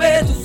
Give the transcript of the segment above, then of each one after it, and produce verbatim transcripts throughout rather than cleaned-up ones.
medos,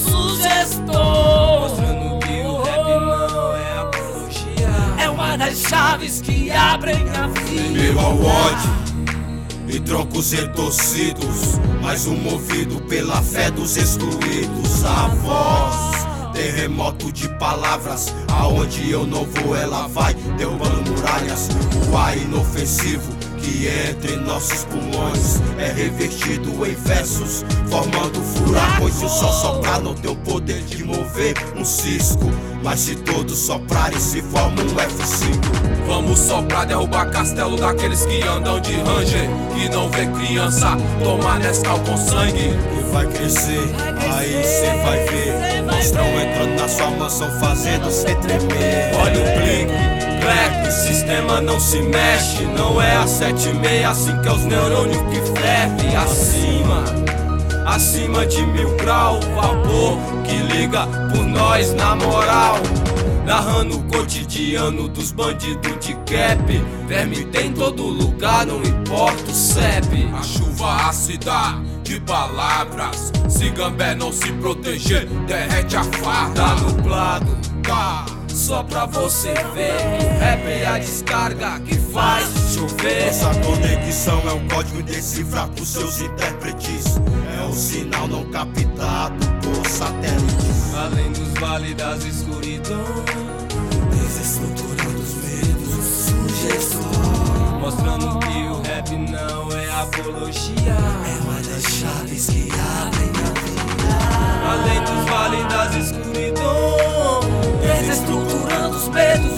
sugestões, mostrando que o rap não é apologia, é uma das chaves que abrem a vida. Meio ao ódio e troncos retorcidos, mas um movido pela fé dos excluídos. A voz, terremoto de palavras, aonde eu não vou ela vai, derrubando muralhas. O ar inofensivo que entra em nossos pulmões é revertido em versos, formando furacões. Se o sol soprar não tem o poder de mover um cisco, mas se todos soprarem se forma um F cinco. Vamos soprar, derrubar castelo daqueles que andam de ranger, que não vê criança tomar Nescau com sangue. E vai crescer, aí cê vai ver monstrão entrando na sua mansão fazendo cê tremer. Olha o blique, black, sistema não se mexe. Não é a sete e meia, assim que é os neurônios que ferve. Acima, acima de mil grau, vapor que liga por nós na moral. Narrando o cotidiano dos bandidos de cap. Verme tem em todo lugar, não importa o C E P. A chuva ácida de palavras, se Gambé não se proteger, derrete a farda. Tá nublado, tá, só pra você ver que o rap é a descarga que faz chover. Nossa conexão é um código indecifrável pros seus intérpretes, é um sinal não captado por satélites. Além dos vales das escuridão, Desestruturando os medos, sugestões, mostrando que o rap não é apologia, é uma das chaves que abrem a vida. além dos vales das escuridão, Desestruturando os medos,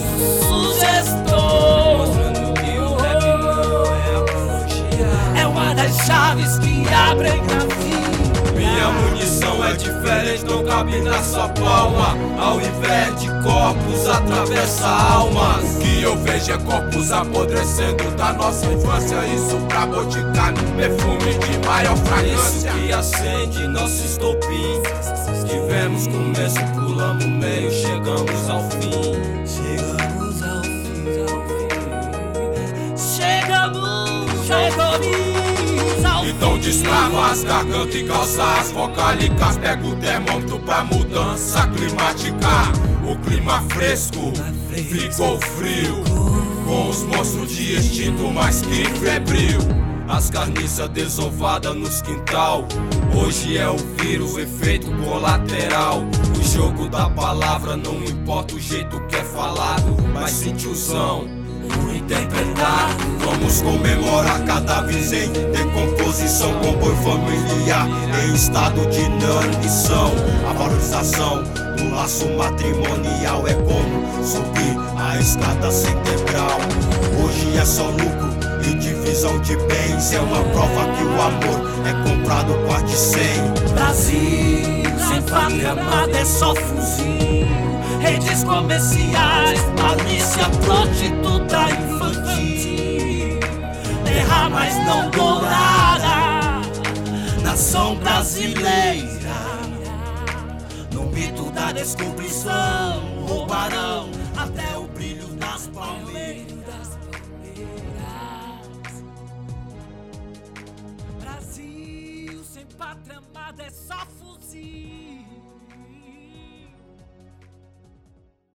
sugestões, mostrando que o rap não é apologia, é uma das chaves que abrem a vida. minha munição é diferente, não cabe na sua palma. Ao invés de corpos, atravessa almas. O que eu vejo é corpos apodrecendo da nossa infância. Isso pra boticar no perfume de maior fragrância. Isso que acende nosso estopim. Tivemos começo, pulamos meio, chegamos ao fim. Chegamos ao fim, ao fim. Chegamos, chegamos ao fim. Então destrava as gargantas e calça as vocálicas. Pega o termômetro pra mudança climática. O clima fresco ficou frio, com os monstros de instinto mais que febril. As carniças desovadas nos quintal, hoje é o vírus, efeito colateral. O jogo da palavra, não importa o jeito que é falado, mas sim tiozão, interpretar. Vamos comemorar cadáveres em decomposição, comboio familiar em estado de inanição. A valorização do laço matrimonial é como subir a escada sem degrau. Hoje é só lucro e divisão de bens, é uma prova que o amor é comprado parte cem. Brasil, sem pátria amada é só fuzil, redes comerciais, malícia, prostituta infantil, terra mais não dourada, nação brasileira. No mito da descobrição, roubarão até o brilho das palmeiras. Brasil, sem pátria amada é só fuzil,